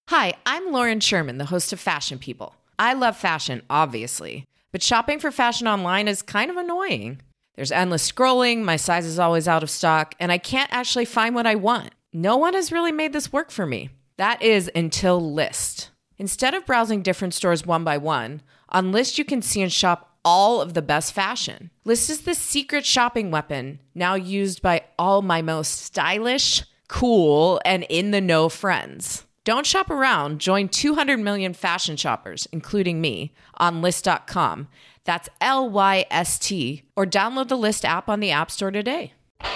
Hi, I'm Lauren Sherman, the host of Fashion People. I love fashion, obviously, but shopping for fashion online is kind of annoying. There's endless scrolling, my size is always out of stock, and I can't actually find what I want. No one has really made this work for me. That is until Lyst. Instead of browsing different stores one by one, on Lyst you can see and shop all of the best fashion. Lyst is the secret shopping weapon, now used by all my most stylish, cool, and in-the-know friends. Don't shop around. Join 200 million fashion shoppers, including me, on Lyst.com. That's Lyst, or download the Lyst app on the App Store today.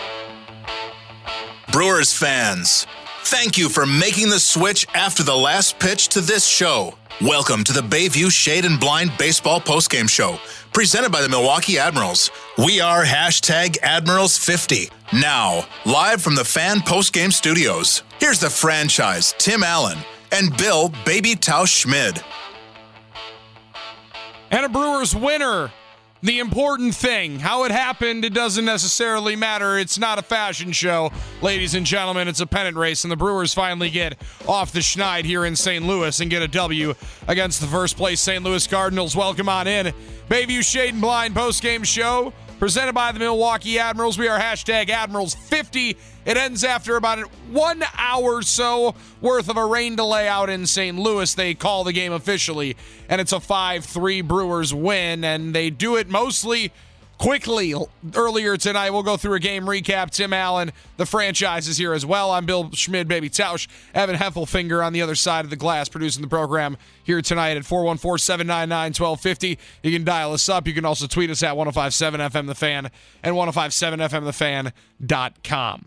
Brewers fans, thank you for making the switch after the last pitch to this show. Welcome to the Bayview Shade and Blind Baseball Postgame Show, presented by the Milwaukee Admirals. We are #Admirals50. Now, live from the Fan Postgame Studios, here's the franchise, Tim Allen, and Bill Baby Tausch Schmid. And a Brewers winner. The important thing, how it happened, it doesn't necessarily matter. It's not a fashion show, ladies and gentlemen. It's a pennant race, and the Brewers finally get off the schneid here in St. Louis and get a W against the first-place St. Louis Cardinals. Welcome on in. Bayview Shade and Blind postgame show, presented by the Milwaukee Admirals. We are #Admirals50. It ends after about 1 hour or so worth of a rain delay out in St. Louis. They call the game officially, and it's a 5-3 Brewers win, and they do it mostly quickly. Earlier tonight, we'll go through a game recap. Tim Allen, the franchise, is here as well. I'm Bill Schmid, Baby Tausch. Evan Heffelfinger on the other side of the glass producing the program here tonight at 414-799-1250. You can dial us up. You can also tweet us at 1057 FM The Fan and 1057FMTheFan.com.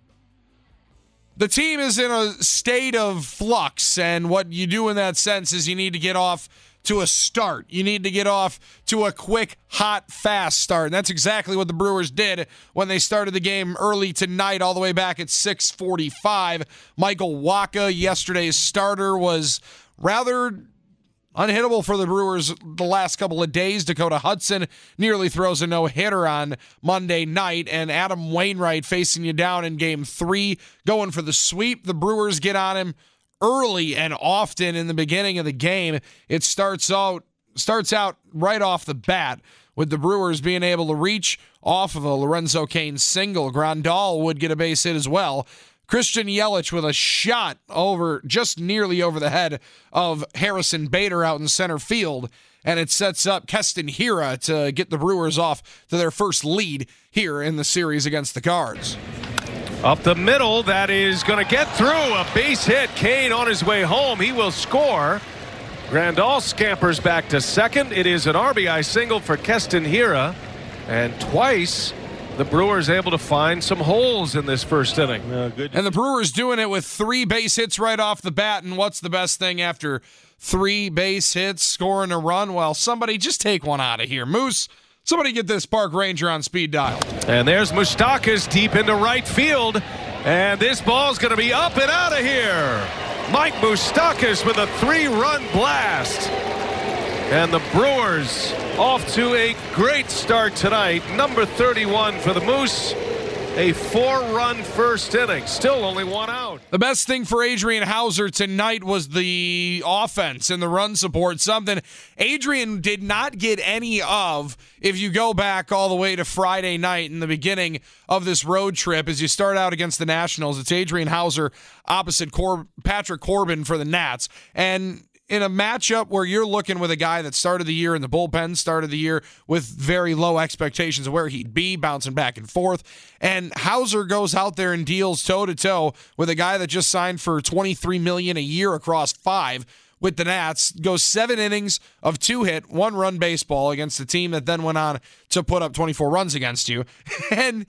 The team is in a state of flux, and what you do in that sense is you need to get off to a start. You need to get off to a quick, hot, fast start. And that's exactly what the Brewers did when they started the game early tonight, all the way back at 6:45. Michael Wacha, yesterday's starter, was rather unhittable for the Brewers the last couple of days. Dakota Hudson nearly throws a no-hitter on Monday night, and Adam Wainwright facing you down in Game 3, going for the sweep. The Brewers get on him early and often in the beginning of the game. It starts out right off the bat with the Brewers being able to reach off of a Lorenzo Cain single. Grandal would get a base hit as well. Christian Yelich with a shot just nearly over the head of Harrison Bader out in center field, and it sets up Keston Hiura to get the Brewers off to their first lead here in the series against the Cards. Up the middle, that is going to get through. A base hit. Cain on his way home. He will score. Grandal scampers back to second. It is an RBI single for Keston Hiura, and twice the Brewers able to find some holes in this first inning. And the Brewers doing it with 3 base hits right off the bat. And what's the best thing after 3 base hits, scoring a run? Well, somebody just take one out of here. Moose, somebody get this Park Ranger on speed dial. And there's Moustakas deep into right field. And this ball's going to be up and out of here. Mike Moustakas with a 3-run blast. And the Brewers off to a great start tonight. Number 31 for the Moose. A 4-run first inning. Still only 1 out. The best thing for Adrian Houser tonight was the offense and the run support. Something Adrian did not get any of if you go back all the way to Friday night in the beginning of this road trip. As you start out against the Nationals, it's Adrian Houser opposite Patrick Corbin for the Nats. And in a matchup where you're looking with a guy that started the year in the bullpen, started the year with very low expectations of where he'd be, bouncing back and forth, and Houser goes out there and deals toe-to-toe with a guy that just signed for $23 million a year across 5 with the Nats, goes 7 innings of 2-hit, 1-run baseball against a team that then went on to put up 24 runs against you. And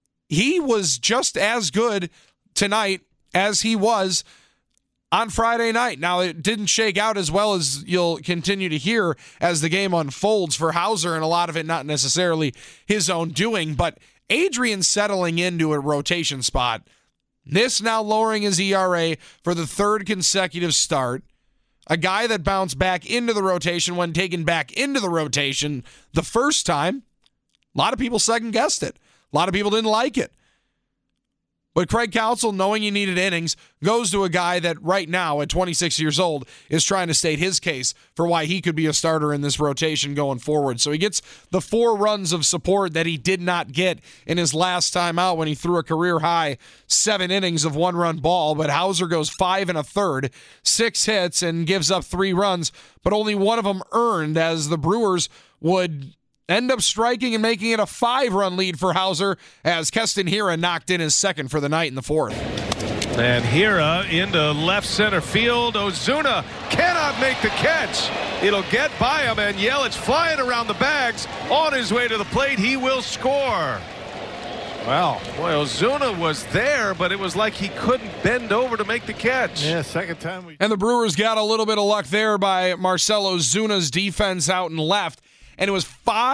he was just as good tonight as he was on Friday night. Now, it didn't shake out as well as you'll continue to hear as the game unfolds for Houser, and a lot of it not necessarily his own doing, but Adrian settling into a rotation spot. This now lowering his ERA for the 3rd consecutive start. A guy that bounced back into the rotation when taken back into the rotation the first time. A lot of people second-guessed it. A lot of people didn't like it. But Craig Counsell, knowing he needed innings, goes to a guy that right now, at 26 years old, is trying to state his case for why he could be a starter in this rotation going forward. So he gets the 4 runs of support that he did not get in his last time out when he threw a career-high 7 innings of 1-run ball. But Hauser goes 5 1/3, 6 hits, and gives up 3 runs, but only one of them earned, as the Brewers would end up striking and making it a 5-run lead for Hauser as Keston Hiura knocked in his second for the night in the 4th. And Hiura into left center field. Ozuna cannot make the catch. It'll get by him, and Yelich flying around the bags on his way to the plate. He will score. Wow, boy, Ozuna was there, but it was like he couldn't bend over to make the catch. Yeah, second time. And the Brewers got a little bit of luck there by Marcell Ozuna's defense out and left. And it was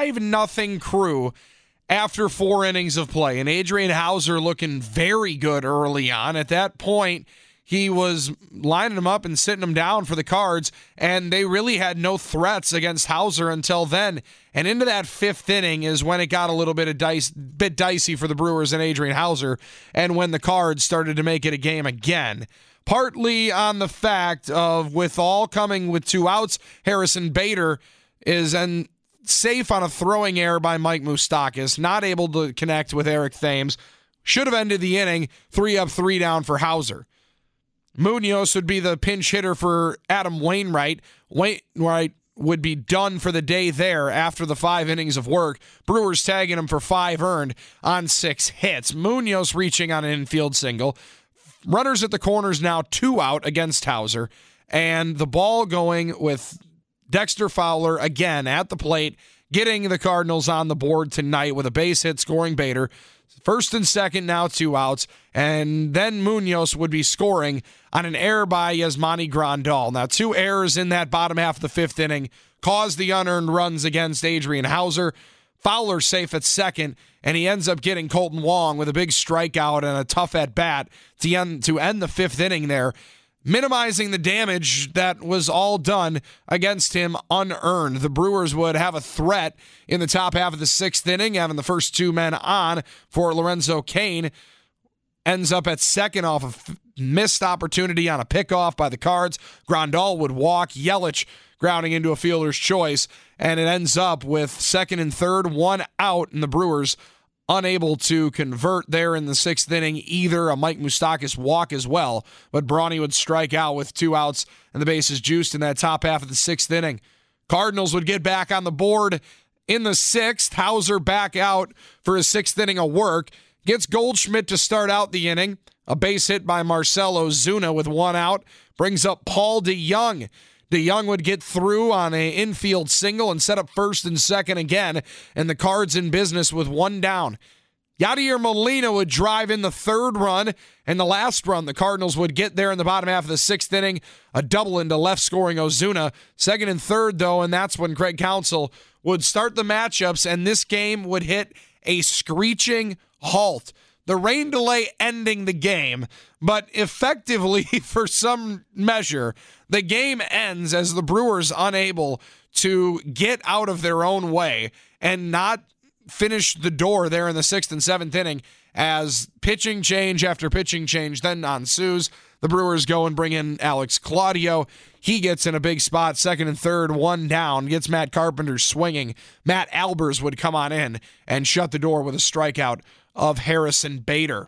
5-0 Crew after 4 innings of play. And Adrian Hauser looking very good early on. At that point, he was lining them up and sitting them down for the Cards, and they really had no threats against Hauser until then. And into that 5th inning is when it got a little bit dicey for the Brewers and Adrian Hauser, and when the Cards started to make it a game again. Partly on the fact of, with all coming with 2 outs, Harrison Bader is safe on a throwing error by Mike Moustakas, not able to connect with Eric Thames. Should have ended the inning 3 up, 3 down for Hauser. Munoz would be the pinch hitter for Adam Wainwright. Wainwright would be done for the day there after the 5 innings of work. Brewers tagging him for 5 earned on 6 hits. Munoz reaching on an infield single. Runners at the corners now 2 out against Hauser. And the ball going with Dexter Fowler again at the plate, getting the Cardinals on the board tonight with a base hit, scoring Bader. First and second, now 2 outs. And then Munoz would be scoring on an error by Yasmani Grandal. Now, 2 errors in that bottom half of the 5th inning caused the unearned runs against Adrian Hauser. Fowler safe at second, and he ends up getting Colton Wong with a big strikeout and a tough at-bat to end the 5th inning there, minimizing the damage that was all done against him unearned. The Brewers would have a threat in the top half of the 6th inning, having the first 2 men on for Lorenzo Cain. Ends up at second off a missed opportunity on a pickoff by the Cards. Grandal would walk, Yelich grounding into a fielder's choice, and it ends up with second and third, 1 out, and the Brewers unable to convert there in the 6th inning, either a Mike Moustakas walk as well, but Brawny would strike out with 2 outs and the bases juiced in that top half of the 6th inning. Cardinals would get back on the board in the 6th. Hauser back out for his 6th inning of work. Gets Goldschmidt to start out the inning. A base hit by Marcell Ozuna with 1 out. Brings up Paul DeJong. DeJong would get through on an infield single and set up first and second again, and the Cards in business with 1 down. Yadier Molina would drive in the 3rd run, and the last run the Cardinals would get there in the bottom half of the 6th inning, a double into left-scoring Ozuna. 2nd and 3rd, though, and that's when Craig Counsell would start the matchups, and this game would hit a screeching halt. The rain delay ending the game, but effectively, for some measure, the game ends as the Brewers unable to get out of their own way and not finish the door there in the 6th and 7th inning as pitching change after pitching change then ensues. The Brewers go and bring in Alex Claudio. He gets in a big spot, 2nd and 3rd, 1 down, gets Matt Carpenter swinging. Matt Albers would come on in and shut the door with a strikeout of Harrison Bader.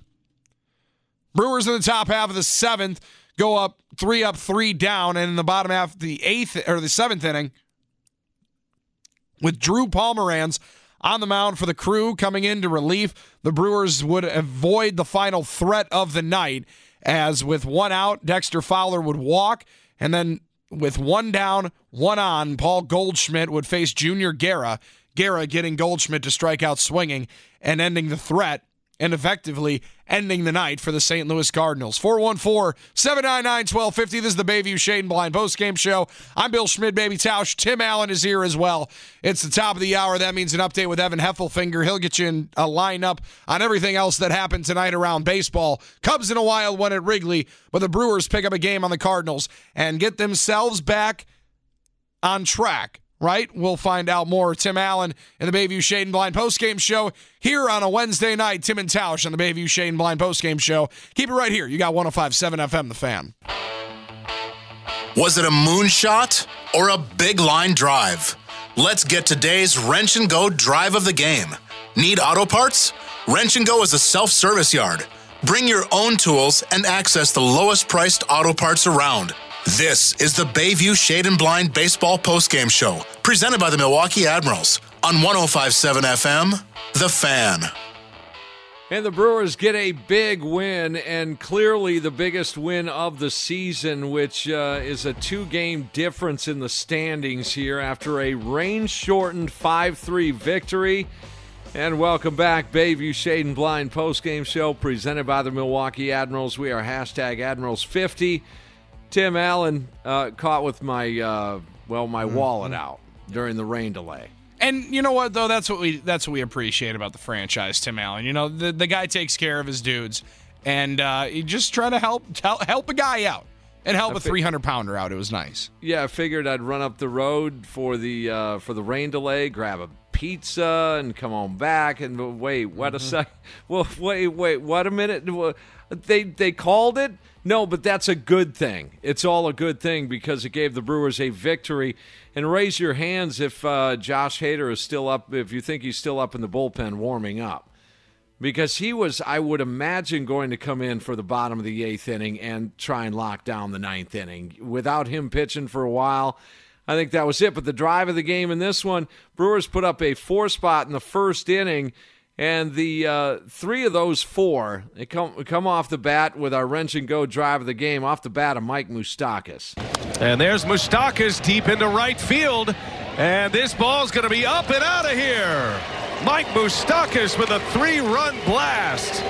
Brewers in the top half of the 7th go up 3 down, and in the bottom half of the 7th inning, with Drew Pomeranz on the mound for the Crew coming into relief, the Brewers would avoid the final threat of the night, as with 1 out, Dexter Fowler would walk, and then with 1 down, 1 on, Paul Goldschmidt would face Junior Guerra. Guerra getting Goldschmidt to strike out swinging and ending the threat, and effectively ending the night for the St. Louis Cardinals. 414-799-1250. This is the Bayview Shade and Blind postgame show. I'm Bill Schmid, Baby Tausch. Tim Allen is here as well. It's the top of the hour. That means an update with Evan Heffelfinger. He'll get you in a lineup on everything else that happened tonight around baseball. Cubs in a wild one at Wrigley, but the Brewers pick up a game on the Cardinals and get themselves back on track right? We'll find out more. Tim Allen in the Bayview Shade and Blind postgame show here on a Wednesday night. Tim and Tausch on the Bayview Shade and Blind postgame show. Keep it right here. You got 105.7 FM, The Fan. Was it a moonshot or a big line drive? Let's get today's Wrench and Go drive of the game. Need auto parts? Wrench and Go is a self-service yard. Bring your own tools and access the lowest priced auto parts around. This is the Bayview Shade and Blind Baseball Postgame Show, presented by the Milwaukee Admirals on 105.7 FM, The Fan. And the Brewers get a big win, and clearly the biggest win of the season, which is a 2-game difference in the standings here after a rain-shortened 5-3 victory. And welcome back, Bayview Shade and Blind postgame show presented by the Milwaukee Admirals. We are hashtag Admirals50. Tim Allen caught with my wallet out during the rain delay. And you know what, though? That's what we appreciate about the franchise, Tim Allen. You know, the guy takes care of his dudes, and he just try to help a guy out and help a 300-pounder out. It was nice. Yeah, I figured I'd run up the road for the rain delay, grab a pizza, and come on back. And wait, what a second? Well, wait, what a minute? They called it? No, but that's a good thing. It's all a good thing because it gave the Brewers a victory. And raise your hands if Josh Hader is still up, if you think he's still up in the bullpen warming up. Because he was, I would imagine, going to come in for the bottom of the 8th inning and try and lock down the 9th inning. Without him pitching for a while, I think that was it. But the drive of the game in this one, Brewers put up a 4 spot in the first inning. And the 3 of those 4, they come off the bat with our wrench and go drive of the game, off the bat of Mike Moustakas. And there's Moustakas deep into right field. And this ball's going to be up and out of here. Mike Moustakas with a 3-run blast.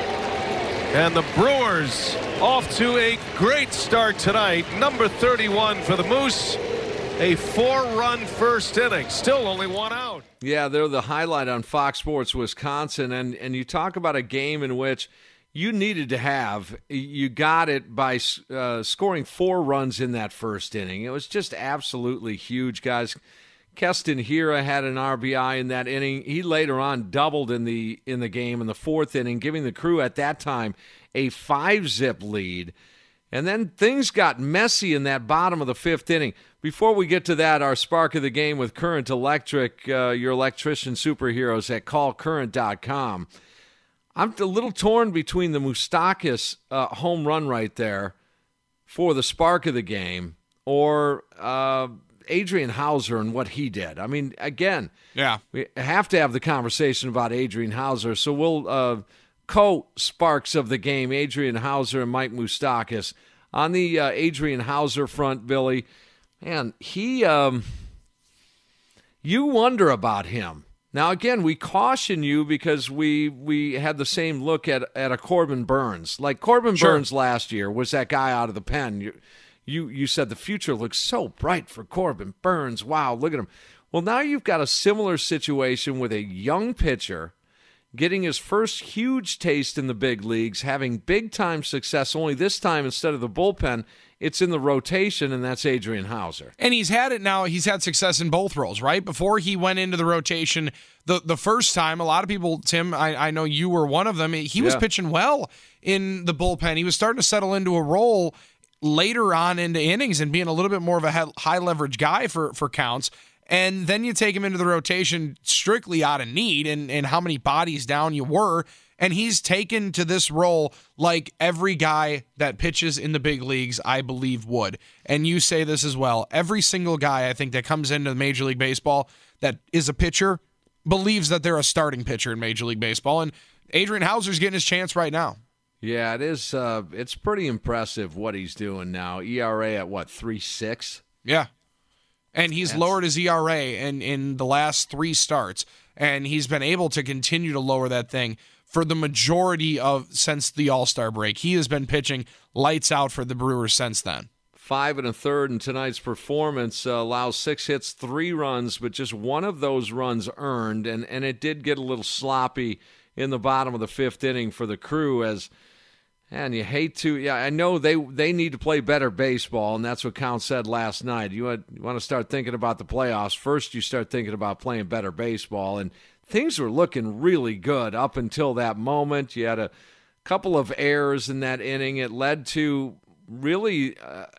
And the Brewers off to a great start tonight. Number 31 for the Moose. A 4-run first inning. Still only 1 out. Yeah, they're the highlight on Fox Sports Wisconsin. And you talk about a game in which you needed to have. You got it by scoring 4 runs in that first inning. It was just absolutely huge, guys. Keston Hiura had an RBI in that inning. He later on doubled in the game in the 4th inning, giving the Crew at that time a 5-zip lead. And then things got messy in that bottom of the 5th inning. Before we get to that, our spark of the game with Current Electric, your electrician superheroes at callcurrent.com. I'm a little torn between the Moustakas home run right there for the spark of the game or Adrian Hauser and what he did. I mean, again, we have to have the conversation about Adrian Hauser. So we'll co-sparks of the game, Adrian Hauser and Mike Moustakas. On the Adrian Hauser front, Billy, man, he you wonder about him. Now, again, we caution you because we had the same look at a Corbin Burns. Like Corbin Burns last year was that guy out of the pen. You said the future looks so bright for Corbin Burns. Wow, look at him. Well, now you've got a similar situation with a young pitcher getting his first huge taste in the big leagues, having big-time success, only this time instead of the bullpen, it's in the rotation, and that's Adrian Hauser. And he's had it now. He's had success in both roles, right? Before he went into the rotation the first time, a lot of people, Tim, I know you were one of them, he was pitching well in the bullpen. He was starting to settle into a role later on into innings and being a little bit more of a high-leverage guy for counts. And then you take him into the rotation strictly out of need and how many bodies down you were. And he's taken to this role like every guy that pitches in the big leagues, I believe, would. And you say this as well. Every single guy, I think, that comes into Major League Baseball that is a pitcher believes that they're a starting pitcher in Major League Baseball. And Adrian Hauser's getting his chance right now. Yeah, it is. It's pretty impressive what he's doing now. ERA at, 3.6? Yeah. And he's lowered his ERA in the last 3 starts, and he's been able to continue to lower that thing for the majority of since the All-Star break. He has been pitching lights out for the Brewers since then. 5 1/3 in tonight's performance, allows 6 hits, 3 runs, but just one of those runs earned, and it did get a little sloppy in the bottom of the 5th inning for the Crew as And you hate to, yeah, I know they need to play better baseball, and that's what Count said last night. You want to start thinking about the playoffs. First, you start thinking about playing better baseball, and things were looking really good up until that moment. You had a couple of errors in that inning. It led to really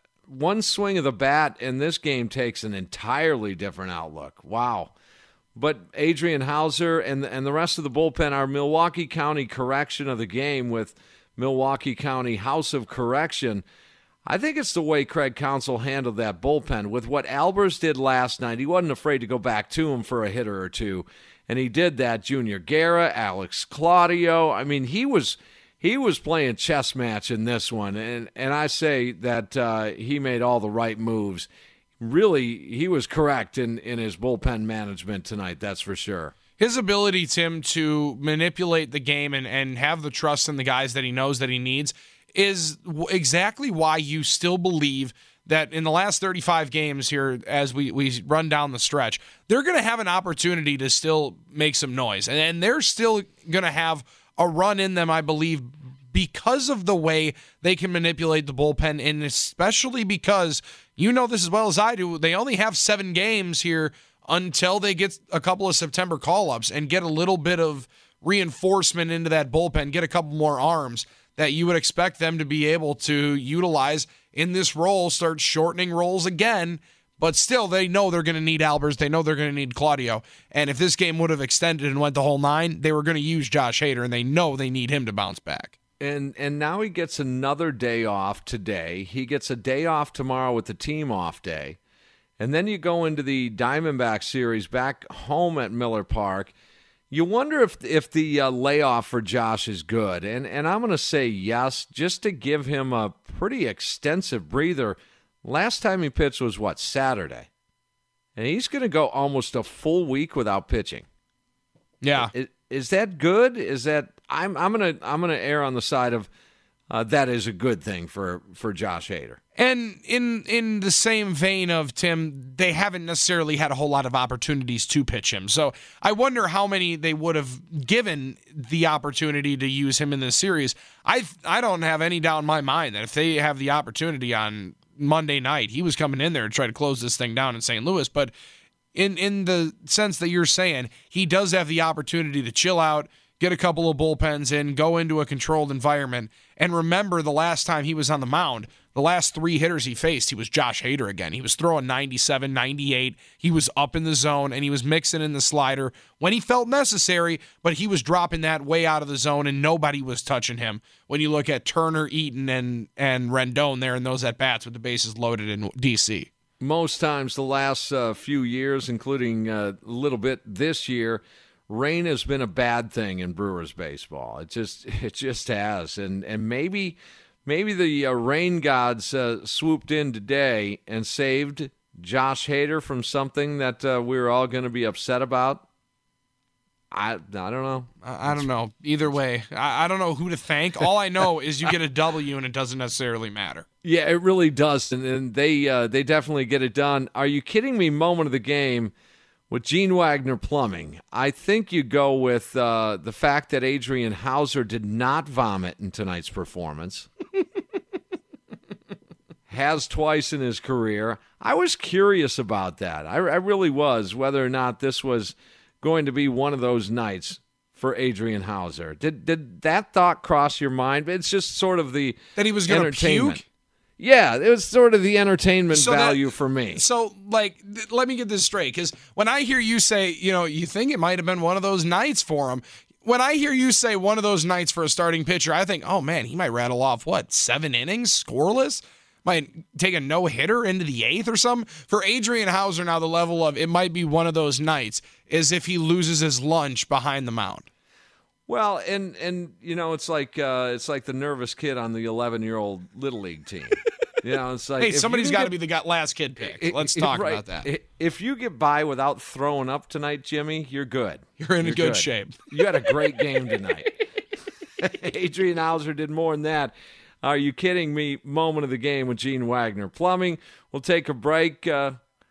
one swing of the bat, and this game takes an entirely different outlook. Wow. But Adrian Hauser and the rest of the bullpen, our Milwaukee County correction of the game with Milwaukee County House of Correction, I think it's the way Craig Counsell handled that bullpen. With what Albers did last night, he wasn't afraid to go back to him for a hitter or two, and he did that. Junior Guerra, Alex Claudio, I mean, he was playing chess match in this one, and I say that he made all the right moves. Really, he was correct in his bullpen management tonight, that's for sure. His ability, Tim, to manipulate the game and have the trust in the guys that he knows that he needs is exactly why you still believe that in the last 35 games here, as we run down the stretch, they're going to have an opportunity to still make some noise. And they're still going to have a run in them, I believe, because of the way they can manipulate the bullpen, and especially because, you know this as well as I do, they only have 7 games here until they get a couple of September call-ups and get a little bit of reinforcement into that bullpen, get a couple more arms that you would expect them to be able to utilize in this role, start shortening roles again, but still they know they're going to need Albers, they know they're going to need Claudio, and if this game would have extended and went the whole 9, they were going to use Josh Hader, and they know they need him to bounce back. And now he gets another day off today. He gets a day off tomorrow with the team off day. And then you go into the Diamondback series back home at Miller Park. You wonder if the layoff for Josh is good. And I'm going to say yes, just to give him a pretty extensive breather. Last time he pitched was, Saturday? And he's going to go almost a full week without pitching. Yeah. Is that good? Is that I'm gonna err on the side of that is a good thing for Josh Hader. And in the same vein of, Tim, they haven't necessarily had a whole lot of opportunities to pitch him. So I wonder how many they would have given the opportunity to use him in this series. I don't have any doubt in my mind that if they have the opportunity on Monday night, he was coming in there and try to close this thing down in St. Louis. But in the sense that you're saying, he does have the opportunity to chill out, get a couple of bullpens in, go into a controlled environment, and remember the last time he was on the mound, the last 3 hitters he faced, he was Josh Hader again. He was throwing 97, 98. He was up in the zone, and he was mixing in the slider when he felt necessary, but he was dropping that way out of the zone, and nobody was touching him. When you look at Turner, Eaton, and Rendon there in those at-bats with the bases loaded in D.C. Most times the last few years, including a little bit this year, rain has been a bad thing in Brewers baseball. It just has, and maybe the rain gods swooped in today and saved Josh Hader from something that we're all going to be upset about. I don't know. I don't know. Either way, I don't know who to thank. All I know is you get a W, and it doesn't necessarily matter. Yeah, it really does, and they definitely get it done. Are you kidding me? Moment of the game with Gene Wagner Plumbing. I think you go with the fact that Adrian Hauser did not vomit in tonight's performance. Has twice in his career. I was curious about that. I really was, whether or not this was going to be one of those nights for Adrian Hauser. Did that thought cross your mind? It's just sort of the that he was going to puke? Yeah, it was sort of the entertainment value for me. So, let me get this straight, because when I hear you say, you think it might have been one of those nights for him, when I hear you say one of those nights for a starting pitcher, I think, oh, man, he might rattle off, 7 innings, scoreless? Might take a no-hitter into the 8th or something. For Adrian Hauser now, the level of it might be one of those nights is if he loses his lunch behind the mound. Well, and it's like the nervous kid on the 11-year-old Little League team. It's like, hey, somebody's got to be the last kid picked. Let's talk about that. If you get by without throwing up tonight, Jimmy, you're good. You're in good shape. You had a great game tonight. Adrian Hauser did more than that. Are you kidding me? Moment of the game with Gene Wagner Plumbing. We'll take a break.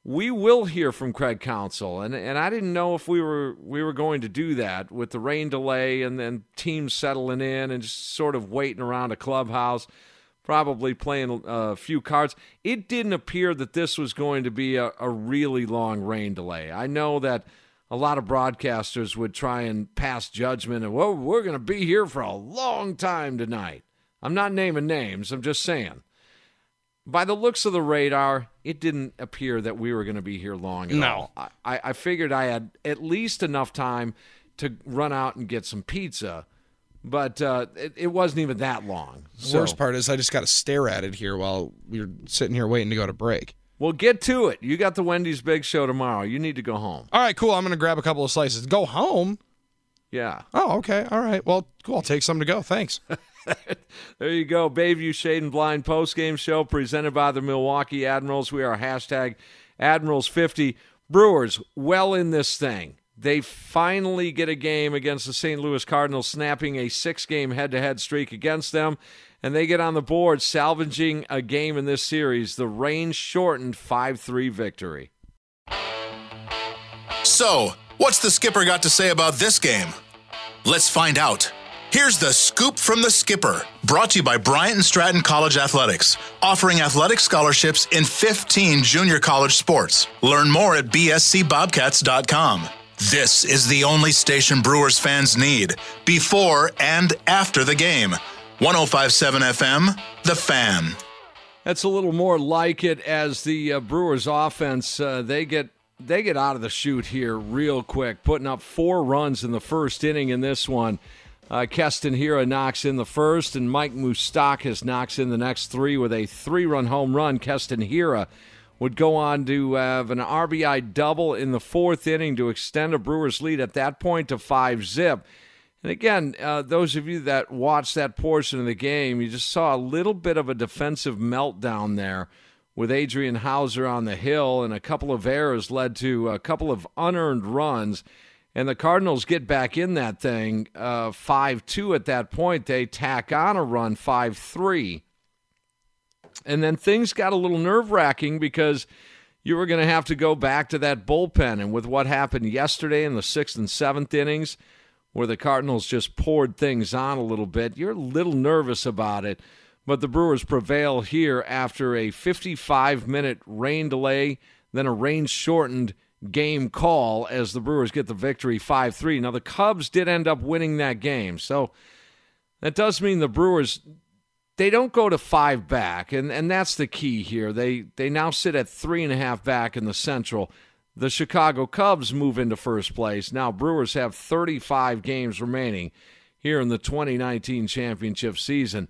we will hear from Craig Counsell, and I didn't know if we were going to do that with the rain delay and then teams settling in and just sort of waiting around a clubhouse, probably playing a few cards. It didn't appear that this was going to be a really long rain delay. I know that a lot of broadcasters would try and pass judgment and, well, we're going to be here for a long time tonight. I'm not naming names. I'm just saying. By the looks of the radar, it didn't appear that we were going to be here long at all. I figured I had at least enough time to run out and get some pizza, but it wasn't even that long. The worst part is I just got to stare at it here while we're sitting here waiting to go to break. Well, get to it. You got the Wendy's Big Show tomorrow. You need to go home. All right, cool. I'm going to grab a couple of slices. Go home? Yeah. Oh, okay. All right. Well, cool. I'll take some to go. Thanks. There you go. Bayview Shade and Blind postgame show presented by the Milwaukee Admirals. We are hashtag Admirals50. Brewers well in this thing. They finally get a game against the St. Louis Cardinals, snapping a 6-game head-to-head streak against them. And they get on the board, salvaging a game in this series. The rain-shortened 5-3 victory. So, what's the skipper got to say about this game? Let's find out. Here's the scoop from the skipper, brought to you by Bryant and Stratton College Athletics, offering athletic scholarships in 15 junior college sports. Learn more at bscbobcats.com. This is the only station Brewers fans need, before and after the game. 105.7 FM, The Fan. That's a little more like it as the Brewers offense, they get out of the chute here real quick, putting up 4 runs in the first inning in this one. Keston Hiura knocks in the first, and Mike Moustakas knocks in the next 3 with a 3-run home run. Keston Hiura would go on to have an RBI double in the 4th inning to extend a Brewers lead at that point to 5-zip. And again, those of you that watched that portion of the game, you just saw a little bit of a defensive meltdown there with Adrian Hauser on the hill, and a couple of errors led to a couple of unearned runs. And the Cardinals get back in that thing 5-2 at that point. They tack on a run 5-3. And then things got a little nerve-wracking because you were going to have to go back to that bullpen. And with what happened yesterday in the 6th and 7th innings, where the Cardinals just poured things on a little bit, you're a little nervous about it. But the Brewers prevail here after a 55-minute rain delay, then a rain-shortened game call as the Brewers get the victory 5-3. Now, the Cubs did end up winning that game, so that does mean the Brewers, they don't go to 5 back, and that's the key here. They now sit at 3.5 back in the Central. The Chicago Cubs move into first place. Now, Brewers have 35 games remaining here in the 2019 championship season.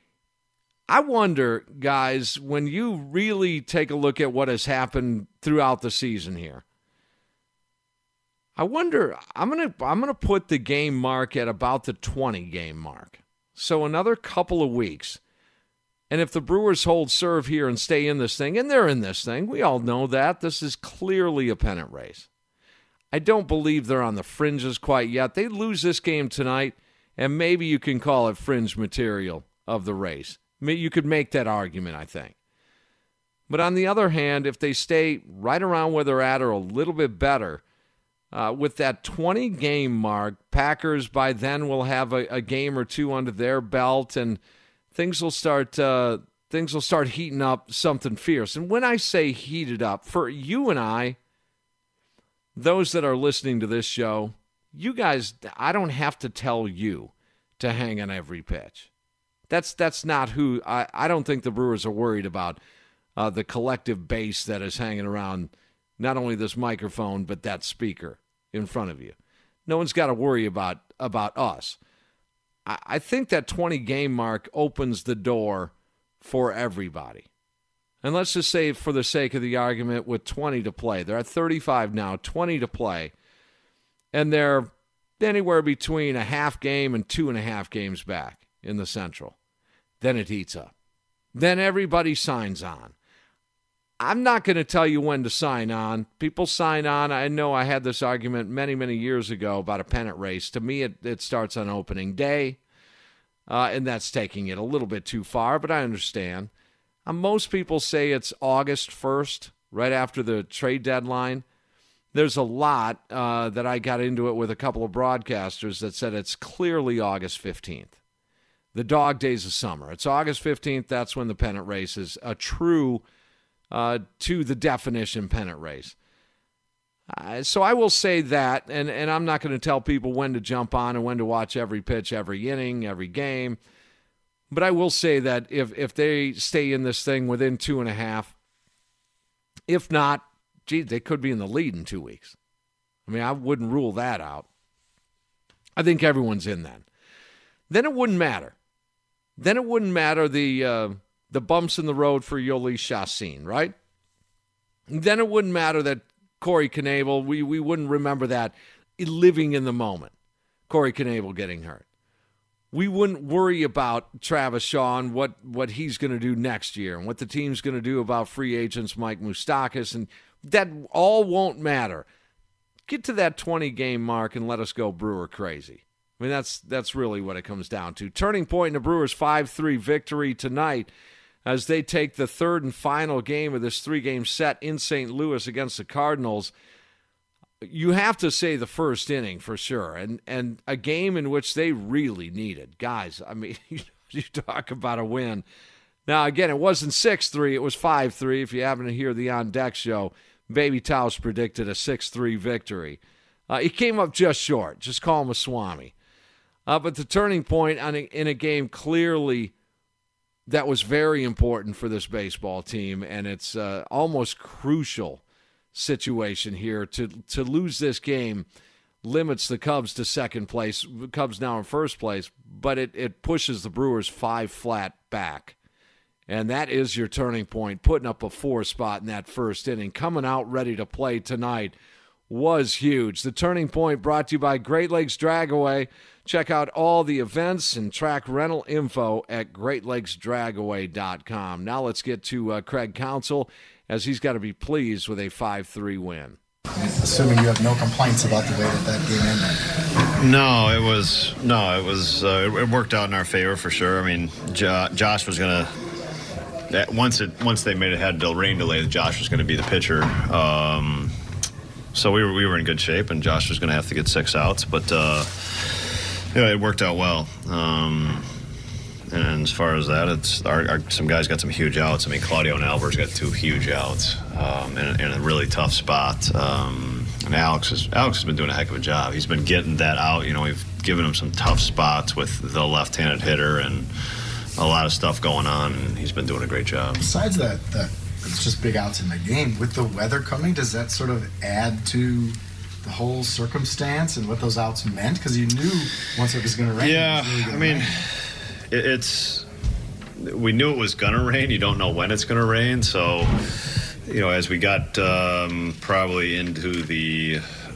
I wonder, guys, when you really take a look at what has happened throughout the season here, I wonder, I'm gonna put the game mark at about the 20-game mark. So another couple of weeks. And if the Brewers hold serve here and stay in this thing, and they're in this thing, we all know that. This is clearly a pennant race. I don't believe they're on the fringes quite yet. They lose this game tonight, and maybe you can call it fringe material of the race. You could make that argument, I think. But on the other hand, if they stay right around where they're at or a little bit better, with that 20-game mark, Packers by then will have a game or two under their belt, and things will start heating up something fierce. And when I say heated up, for you and I, those that are listening to this show, you guys, I don't have to tell you to hang on every pitch. That's not who I don't think the Brewers are worried about the collective base that is hanging around not only this microphone but that speaker in front of you. No one's got to worry about us. I think that 20-game mark opens the door for everybody. And let's just say, for the sake of the argument, with 20 to play, they're at 35 now, 20 to play, and they're anywhere between a half game and 2.5 games back in the Central. Then it heats up. Then everybody signs on. I'm not going to tell you when to sign on. People sign on. I know I had this argument many, many years ago about a pennant race. To me, it starts on opening day, and that's taking it a little bit too far, but I understand. Most people say it's August 1st right after the trade deadline. There's a lot that I got into it with a couple of broadcasters that said it's clearly August 15th. The dog days of summer. It's August 15th. That's when the pennant race is a true, to the definition, pennant race. So I will say that, and I'm not going to tell people when to jump on and when to watch every pitch, every inning, every game. But I will say that if they stay in this thing within 2.5, if not, gee, they could be in the lead in 2 weeks. I mean, I wouldn't rule that out. I think everyone's in then. Then it wouldn't matter. Then it wouldn't matter the bumps in the road for Yoeli Chassin, right? Then it wouldn't matter that Corey Knebel, we wouldn't remember that living in the moment, Corey Knebel getting hurt. We wouldn't worry about Travis Shaw and what he's going to do next year and what the team's going to do about free agents Mike Moustakas, and that all won't matter. Get to that 20-game mark and let us go Brewer crazy. I mean, that's really what it comes down to. Turning point in the Brewers' 5-3 victory tonight as they take the third and final game of this 3-game set in St. Louis against the Cardinals. You have to say the first inning for sure, and a game in which they really needed. Guys, I mean, you talk about a win. Now, again, it wasn't 6-3, it was 5-3. If you happen to hear the On Deck show, Baby Taos predicted a 6-3 victory. He came up just short. Just call him a Swami. But the turning point in a game clearly that was very important for this baseball team, and it's almost crucial situation here. To lose this game limits the Cubs to second place. The Cubs now in first place, but it pushes the Brewers 5 flat back. And that is your turning point, putting up a 4 spot in that first inning. Coming out ready to play tonight was huge. The turning point brought to you by Great Lakes Dragaway. Check out all the events and track rental info at GreatLakesDragaway.com. Now let's get to Craig Counsell, as he's got to be pleased with a 5-3 win. Assuming you have no complaints about the way that game ended. It worked out in our favor for sure. I mean, Josh was going to, once they had the rain delay, Josh was going to be the pitcher. So we were in good shape, and Josh was going to have to get 6 outs, but it worked out well. And as far as that, it's some guys got some huge outs. I mean, Claudio and Albers got 2 huge outs in a really tough spot. And Alex has been doing a heck of a job. He's been getting that out. You know, we've given him some tough spots with the left-handed hitter and a lot of stuff going on, and he's been doing a great job. Besides that it's just big outs in the game. With the weather coming, does that sort of add to the whole circumstance and what those outs meant? Because you knew once it was going to rain. Yeah, we knew it was going to rain. You don't know when it's going to rain. So, you know, as we got probably into the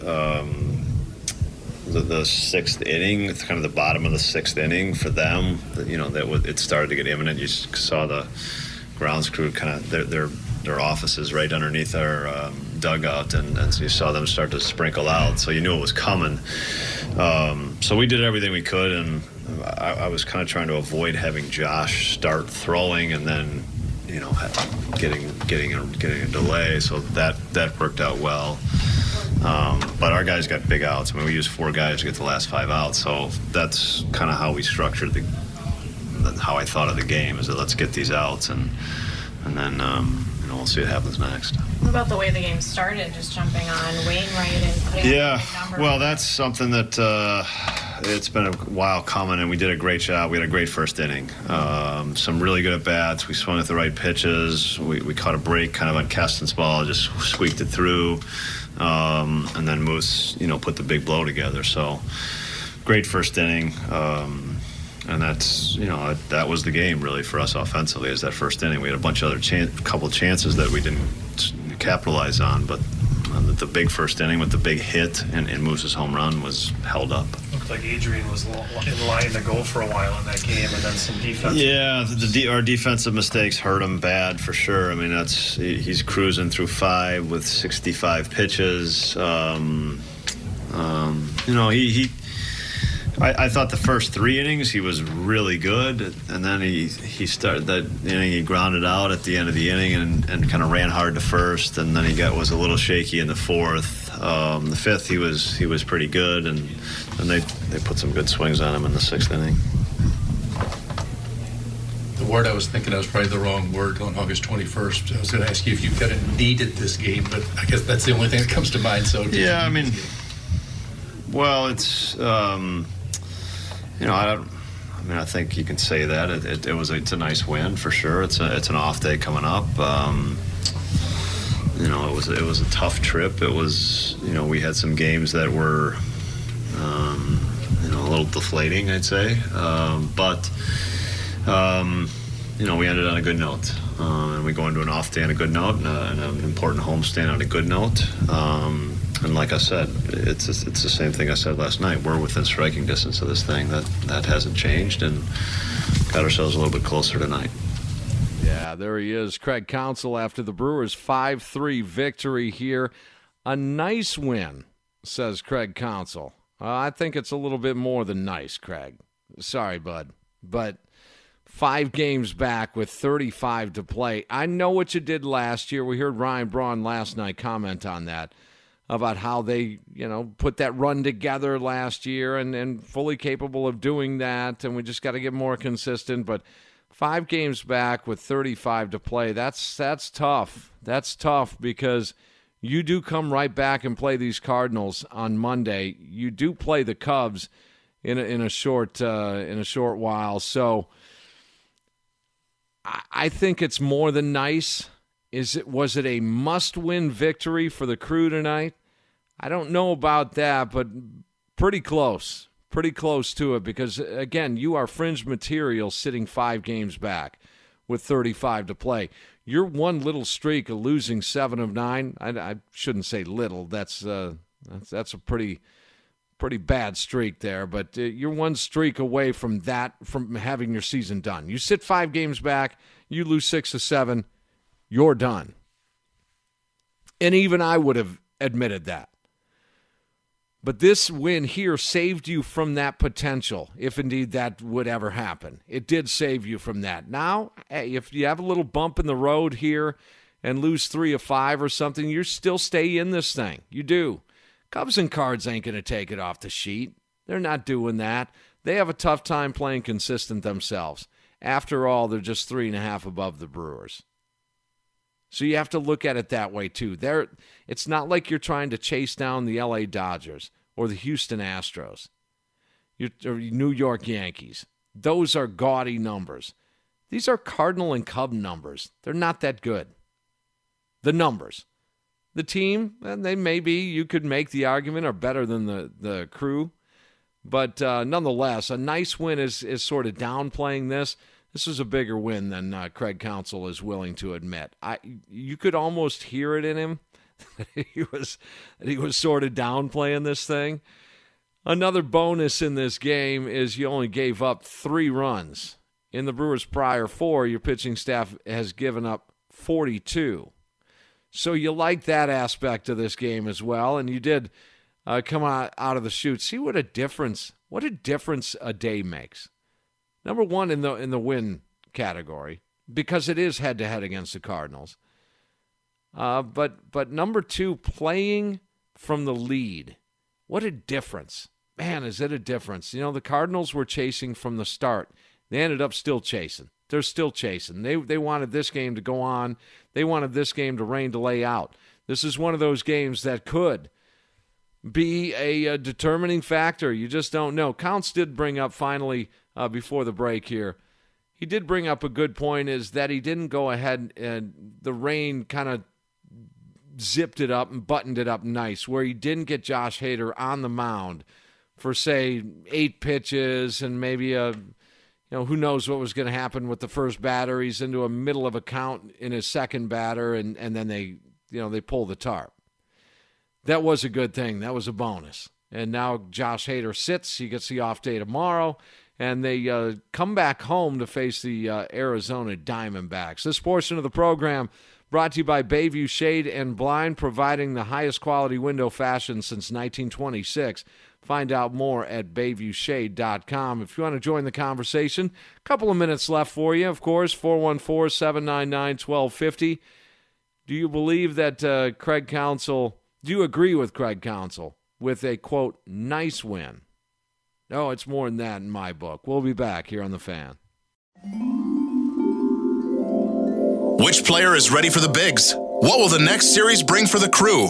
6th inning, kind of the bottom of the 6th inning for them, you know, it started to get imminent. You saw the grounds crew kind of their offices right underneath our dugout, and so you saw them start to sprinkle out. So you knew it was coming. So we did everything we could, and I was kind of trying to avoid having Josh start throwing and then, you know, getting a delay. So that worked out well. But our guys got big outs. I mean, we used 4 guys to get the last 5 outs. So that's kind of how we structured how I thought of the game, is that let's get these outs and then we'll see what happens next. What about the way the game started, just jumping on Wainwright and putting a big number? Well, that's something that it's been a while coming, and we did a great job. We had a great first inning. Some really good at-bats. We swung at the right pitches. We caught a break kind of on Keston's ball, just squeaked it through. And then Moose, put the big blow together. So great first inning. And that's, that was the game really for us offensively, is that first inning. We had a bunch of other couple of chances that we didn't capitalize on, but the big first inning with the big hit and Moose's home run was held up. Looked like Adrian was in line to go for a while in that game, and then some defense. Yeah, our defensive mistakes hurt him bad for sure. I mean, he's cruising through 5 with 65 pitches. I thought the first 3 innings he was really good, and then he started that inning. He grounded out at the end of the inning and kind of ran hard to first, and then was a little shaky in the 4th. The 5th he was pretty good, and they put some good swings on him in the 6th inning. The word I was thinking of was probably the wrong word on August 21st. I was going to ask you if you kind of needed this game, but I guess that's the only thing that comes to mind. So yeah, I mean, well, it's. I think you can say that it's a nice win for sure. It's an off day coming up. It was a tough trip. It was, we had some games that were, a little deflating, I'd say. But we ended on a good note, and we go into an off day on a good note, and an important homestand on a good note. And like I said, it's the same thing I said last night. We're within striking distance of this thing. That hasn't changed, and got ourselves a little bit closer tonight. Yeah, there he is, Craig Counsell, after the Brewers' 5-3 victory here. A nice win, says Craig Counsell. I think it's a little bit more than nice, Craig. Sorry, bud. But 5 games back with 35 to play. I know what you did last year. We heard Ryan Braun last night comment on that, about how they, put that run together last year and fully capable of doing that, and we just got to get more consistent. But 5 games back with 35 to play, that's tough. That's tough because you do come right back and play these Cardinals on Monday. You do play the Cubs in a short while. So I think it's more than nice. Was it a must-win victory for the Crew tonight? I don't know about that, but pretty close. Pretty close to it because, again, you are fringe material sitting 5 games back with 35 to play. Your one little streak of losing 7 of 9, I shouldn't say little. That's a pretty bad streak there, but you're one streak away from having your season done. You sit 5 games back, you lose 6 of 7, you're done. And even I would have admitted that. But this win here saved you from that potential, if indeed that would ever happen. It did save you from that. Now, hey, if you have a little bump in the road here and lose 3 of 5 or something, you still stay in this thing. You do. Cubs and Cards ain't going to take it off the sheet. They're not doing that. They have a tough time playing consistent themselves. After all, they're just 3.5 above the Brewers. So you have to look at it that way, too. It's not like you're trying to chase down the L.A. Dodgers or the Houston Astros or New York Yankees. Those are gaudy numbers. These are Cardinal and Cub numbers. They're not that good. The numbers. The team, and they may be, you could make the argument, are better than the Crew. But nonetheless, a nice win is sort of downplaying this. This was a bigger win than Craig Counsell is willing to admit. You could almost hear it in him that he was sort of downplaying this thing. Another bonus in this game is you only gave up 3 runs. In the Brewers' prior 4, your pitching staff has given up 42. So you like that aspect of this game as well, and you did come out of the chute. See what a difference a day makes. Number 1 in the win category, because it is head-to-head against the Cardinals. But number 2, playing from the lead. What a difference. Man, is it a difference. The Cardinals were chasing from the start. They ended up still chasing. They're still chasing. They wanted this game to go on. They wanted this game to rain delay out. This is one of those games that could be a determining factor. You just don't know. Counts did bring up finally before the break here. He did bring up a good point, is that he didn't go ahead and the rain kind of zipped it up and buttoned it up nice, where he didn't get Josh Hader on the mound for, say, 8 pitches and maybe who knows what was going to happen with the first batter. He's into a middle of a count in his second batter, and then they pull the tarp. That was a good thing. That was a bonus. And now Josh Hader sits. He gets the off day tomorrow, and they come back home to face the Arizona Diamondbacks. This portion of the program brought to you by Bayview Shade and Blind, providing the highest quality window fashion since 1926. Find out more at BayviewShade.com. If you want to join the conversation, a couple of minutes left for you, of course, 414-799-1250. Do you believe that Craig Counsell, do you agree with Craig Counsell with a, quote, nice win? No, it's more than that in my book. We'll be back here on The Fan. Which player is ready for the bigs? What will the next series bring for the Crew?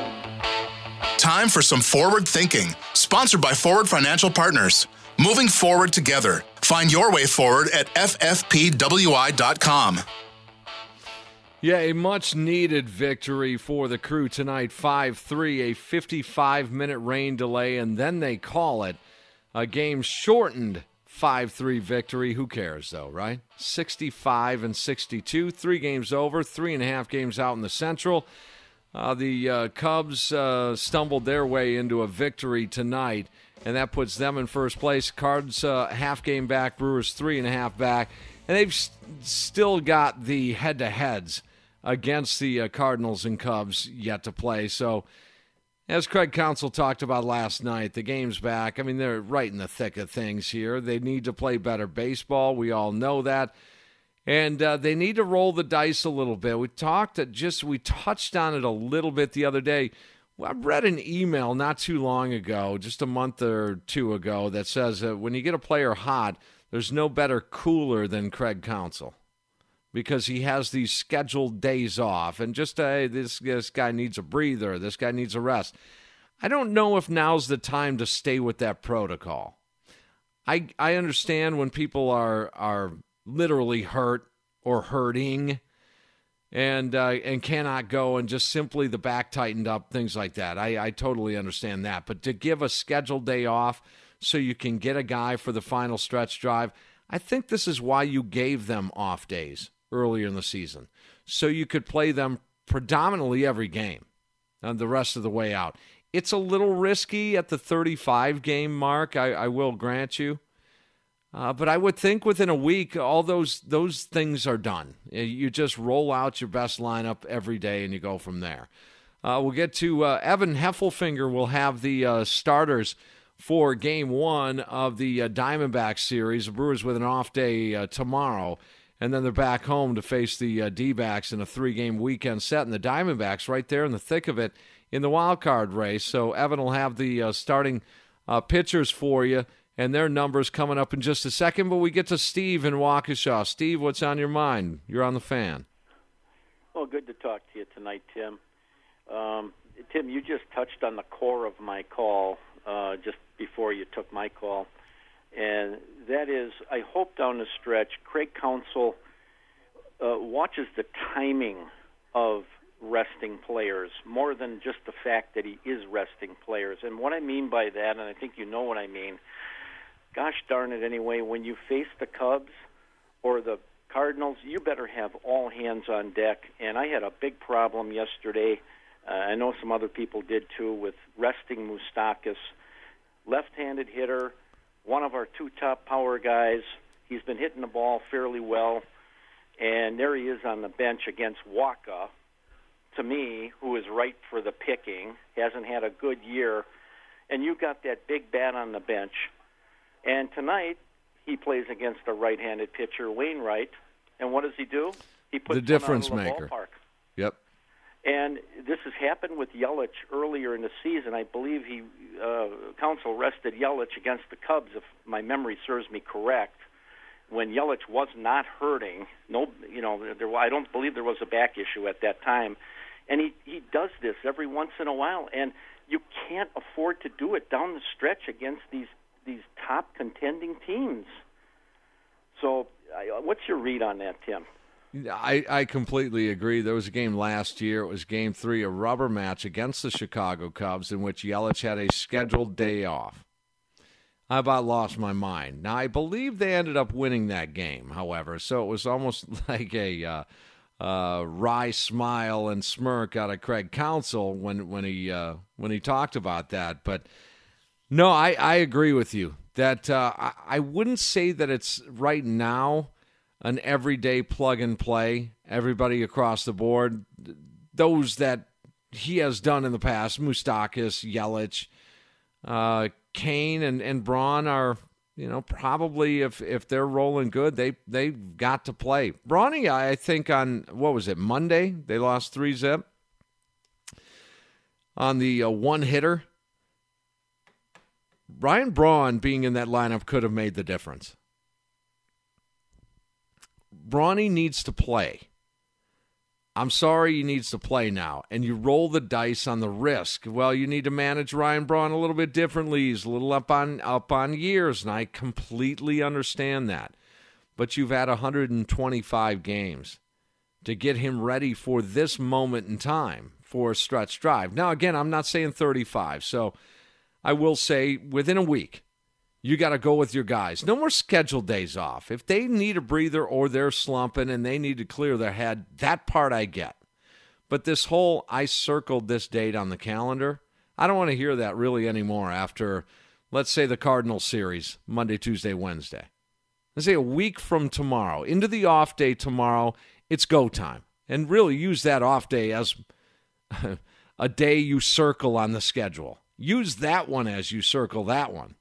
Time for some forward thinking. Sponsored by Forward Financial Partners. Moving forward together. Find your way forward at ffpwi.com. Yeah, a much-needed victory for the Crew tonight, 5-3, a 55-minute rain delay, and then they call it a game-shortened 5-3 victory. Who cares, though, right? 65-62, 3 games over, 3.5 games out in the Central. The Cubs stumbled their way into a victory tonight, and that puts them in first place. Cards half game back, Brewers 3.5 back, and they've still got the head-to-heads against the Cardinals and Cubs yet to play. So, as Craig Counsell talked about last night, the game's back. I mean, they're right in the thick of things here. They need to play better baseball. We all know that. And they need to roll the dice a little bit. We touched on it a little bit the other day. I read an email not too long ago, just a month or two ago, that says that when you get a player hot, there's no better cooler than Craig Counsell because he has these scheduled days off. And just, this guy needs a breather. This guy needs a rest. I don't know if now's the time to stay with that protocol. I understand when people are literally hurt or hurting and cannot go and just simply the back tightened up, things like that. I totally understand that. But to give a scheduled day off so you can get a guy for the final stretch drive, I think this is why you gave them off days earlier in the season, so you could play them predominantly every game and the rest of the way out. It's a little risky at the 35-game mark, I will grant you. But I would think within a week, all those things are done. You just roll out your best lineup every day, and you go from there. We'll get to Evan Heffelfinger will have the starters for Game 1 of the Diamondbacks series. The Brewers with an off day tomorrow, and then they're back home to face the D-backs in a 3-game weekend set. And the Diamondbacks right there in the thick of it in the wild card race. So Evan will have the starting pitchers for you and their numbers coming up in just a second. But we get to Steve in Waukesha. Steve, what's on your mind? You're on The Fan. Well, good to talk to you tonight, Tim. Tim, you just touched on the core of my call just before you took my call. And that is, I hope down the stretch, Craig Counsell watches the timing of resting players more than just the fact that he is resting players. And what I mean by that, and I think you know what I mean, gosh darn it anyway, when you face the Cubs or the Cardinals, you better have all hands on deck. And I had a big problem yesterday. I know some other people did too, with resting Moustakas, left-handed hitter, one of our 2 top power guys. He's been hitting the ball fairly well. And there he is on the bench against Wacha, to me, who is ripe for the picking, hasn't had a good year. And you got that big bat on the bench. And tonight, he plays against a right-handed pitcher, Wainwright. And what does he do? He puts the difference maker. Ballpark. Yep. And this has happened with Yelich earlier in the season. I believe Counsell rested Yelich against the Cubs, if my memory serves me correct, when Yelich was not hurting. I don't believe there was a back issue at that time. And he does this every once in a while, and you can't afford to do it down the stretch against these top contending teams. So what's your read on that, Tim? I completely agree. There was a game last year. It was Game 3, a rubber match against the Chicago Cubs in which Yelich had a scheduled day off. I about lost my mind. Now, I believe they ended up winning that game, however, so it was almost like a wry smile and smirk out of Craig Counsell when he talked about that. But, no, I agree with you that I wouldn't say that it's right now an everyday plug-and-play, everybody across the board. Those that he has done in the past, Moustakas, Yelich, Kane and Braun are, probably if they're rolling good, they've got to play. Brawny, I think on, what was it, Monday? They lost 3-0 on the one-hitter. Ryan Braun being in that lineup could have made the difference. Brawny needs to play. I'm sorry, he needs to play now. And you roll the dice on the risk. Well, you need to manage Ryan Braun a little bit differently. He's a little up on years, and I completely understand that. But you've had 125 games to get him ready for this moment in time for a stretch drive. Now, again, I'm not saying 35, so I will say within a week, you got to go with your guys. No more scheduled days off. If they need a breather or they're slumping and they need to clear their head, that part I get. But this whole, I circled this date on the calendar, I don't want to hear that really anymore after, let's say, the Cardinals series, Monday, Tuesday, Wednesday. Let's say a week from tomorrow, into the off day tomorrow, it's go time. And really use that off day as a day you circle on the schedule. Use that one as you circle that one.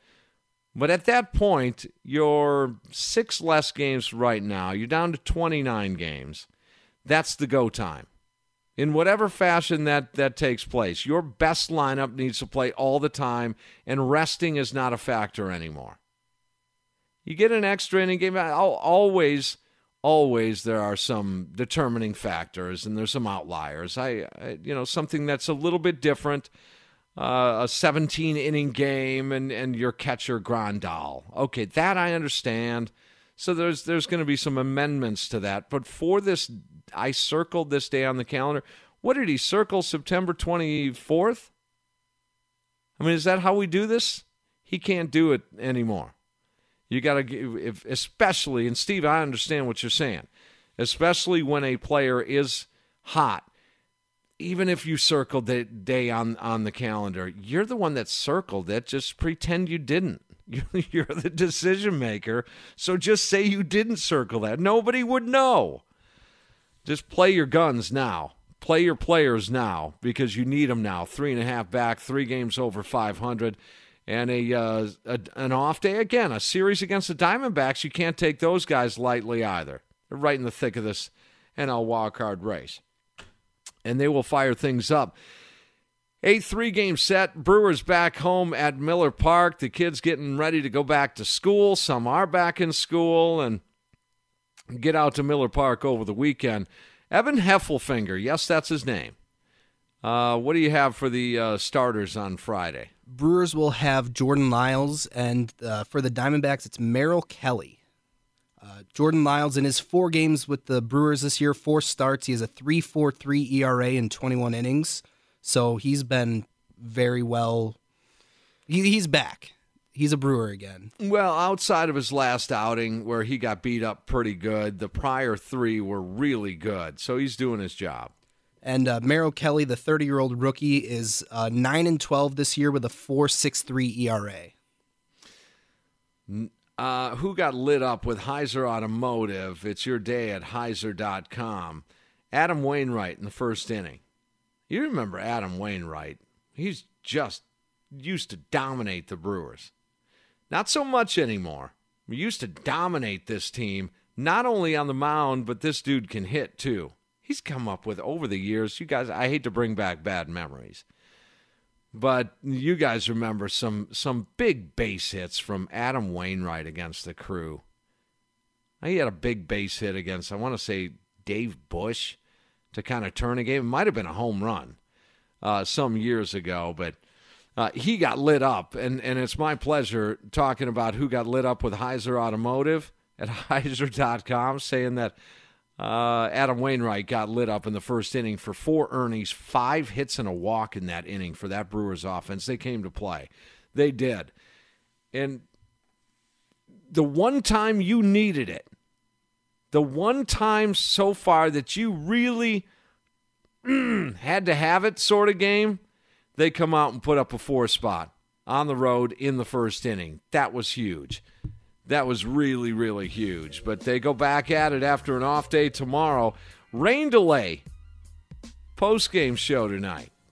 But at that point, you're 6 less games right now. You're down to 29 games. That's the go time. In whatever fashion that takes place, your best lineup needs to play all the time, and resting is not a factor anymore. You get an extra inning game. Always there are some determining factors, and there's some outliers. Something that's a little bit different. A 17-inning game and your catcher Grandal. Okay, that I understand. So there's going to be some amendments to that. But for this, I circled this day on the calendar. What did he circle, September 24th? I mean, is that how we do this? He can't do it anymore. You got to, especially, and Steve, I understand what you're saying, especially when a player is hot. Even if you circled the day on the calendar, you're the one that circled it. Just pretend you didn't. You're the decision maker, so just say you didn't circle that. Nobody would know. Just play your guns now. Play your players now because you need them now. 3.5 back, 3 games over 500, and an off day. Again, a series against the Diamondbacks. You can't take those guys lightly either. They're right in the thick of this NL wildcard race. And they will fire things up. 8-3 game set. Brewers back home at Miller Park. The kids getting ready to go back to school. Some are back in school and get out to Miller Park over the weekend. Evan Heffelfinger, yes, that's his name. What do you have for the starters on Friday? Brewers will have Jordan Lyles, and for the Diamondbacks, it's Merrill Kelly. Jordan Lyles, in his 4 games with the Brewers this year, 4 starts, he has a 3.43 ERA in 21 innings. So he's been very well. He's back. He's a Brewer again. Well, outside of his last outing where he got beat up pretty good, the prior 3 were really good. So he's doing his job. And Merrill Kelly, the 30-year-old rookie, is 9-12 this year with a 4.63 ERA. Who got lit up with Heiser Automotive? It's your day at Heiser.com. Adam Wainwright in the first inning. You remember Adam Wainwright. He's just used to dominate the Brewers. Not so much anymore. We used to dominate this team, not only on the mound, but this dude can hit too. He's come up with, over the years, you guys, I hate to bring back bad memories, but you guys remember some big base hits from Adam Wainwright against the Crew. He had a big base hit against, I want to say, Dave Bush to kind of turn a game. It might have been a home run some years ago, but he got lit up. And it's my pleasure talking about who got lit up with Heiser Automotive at Heiser.com, saying that Adam Wainwright got lit up in the first inning for 4 earnings, 5 hits and a walk in that inning for that Brewers offense. They came to play. They did. And the one time you needed it, the one time so far that you really had to have it sort of game, they come out and put up a 4 spot on the road in the first inning. That was huge. That was really, really huge. But they go back at it after an off day tomorrow. Rain delay. Post-game show tonight.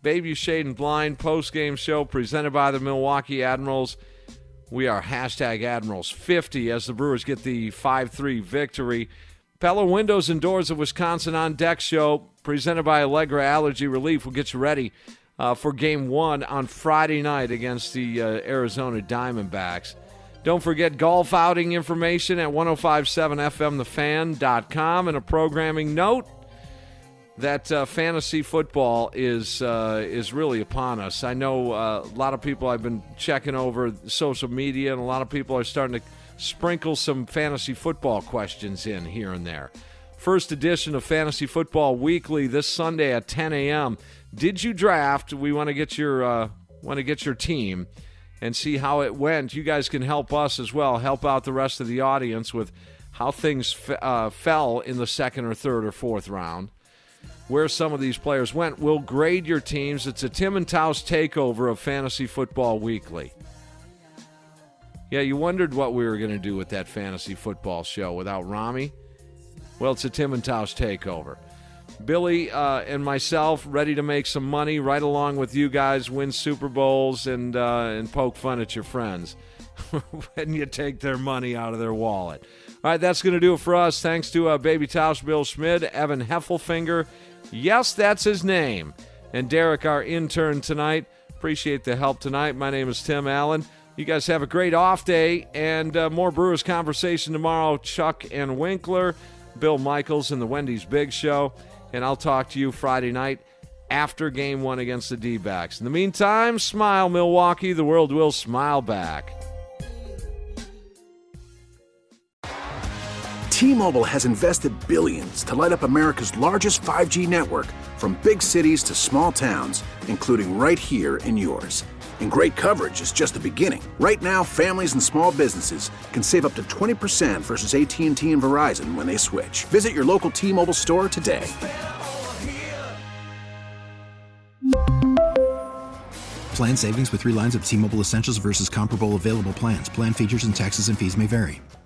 Bayview Shade and Blind post-game show presented by the Milwaukee Admirals. We are #Admirals50 as the Brewers get the 5-3 victory. Pella Windows and Doors of Wisconsin on Deck show presented by Allegra Allergy Relief will get you ready for Game 1 on Friday night against the Arizona Diamondbacks. Don't forget golf outing information at 1057fmthefan.com, and a programming note that fantasy football is really upon us. I know a lot of people, I've been checking over social media, and a lot of people are starting to sprinkle some fantasy football questions in here and there. First edition of Fantasy Football Weekly this Sunday at 10 a.m. Did you draft? We want to get your team and see how it went. You guys can help us as well, help out the rest of the audience with how things fell in the second or third or fourth round, where some of these players went. We'll grade your teams. It's a Tim and Taus takeover of Fantasy Football Weekly. Yeah, you wondered what we were going to do with that fantasy football show without Rami? Well, it's a Tim and Taus takeover. Billy and myself ready to make some money right along with you guys, win Super Bowls and poke fun at your friends when you take their money out of their wallet. All right, that's going to do it for us. Thanks to Baby Taus, Bill Schmid, Evan Heffelfinger. Yes, that's his name. And Derek, our intern tonight. Appreciate the help tonight. My name is Tim Allen. You guys have a great off day, and more Brewers conversation tomorrow. Chuck and Winkler, Bill Michaels, and the Wendy's Big Show. And I'll talk to you Friday night after Game 1 against the D-backs. In the meantime, smile, Milwaukee. The world will smile back. T-Mobile has invested billions to light up America's largest 5G network, from big cities to small towns, including right here in yours. And great coverage is just the beginning. Right now, families and small businesses can save up to 20% versus AT&T and Verizon when they switch. Visit your local T-Mobile store today. Plan savings with 3 lines of T-Mobile Essentials versus comparable available plans. Plan features and taxes and fees may vary.